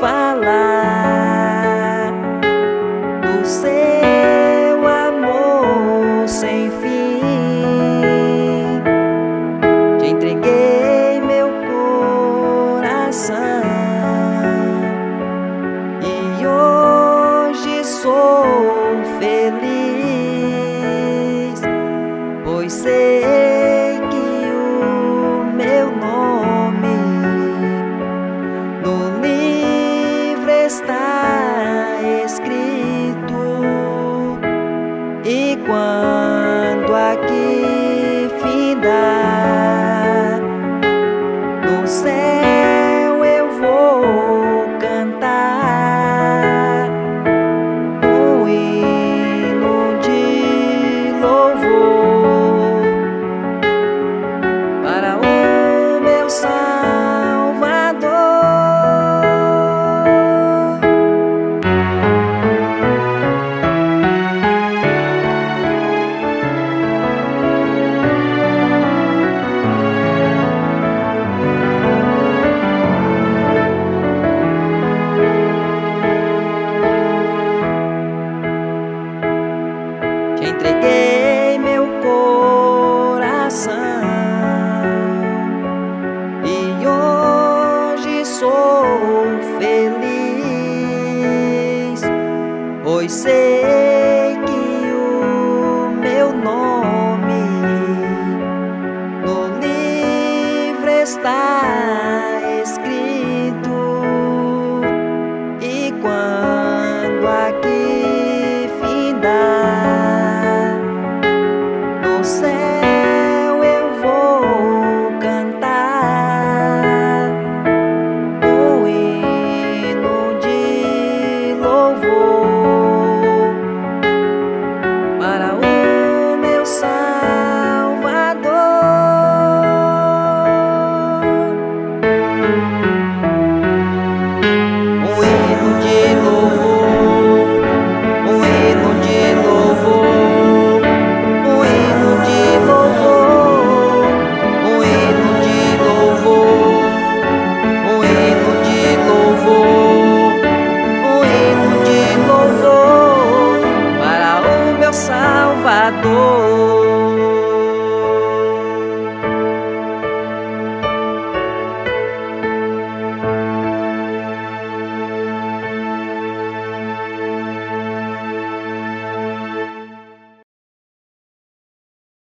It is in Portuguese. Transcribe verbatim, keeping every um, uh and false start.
falar do seu amor sem fim. Te entreguei meu coração e hoje sou feliz, pois sei que o meu nome no livro está escrito, e quando aqui findar no céu eu vou cantar um hino de louvor para o meu Salvador. Te entreguei meu coração e hoje sou feliz, pois sei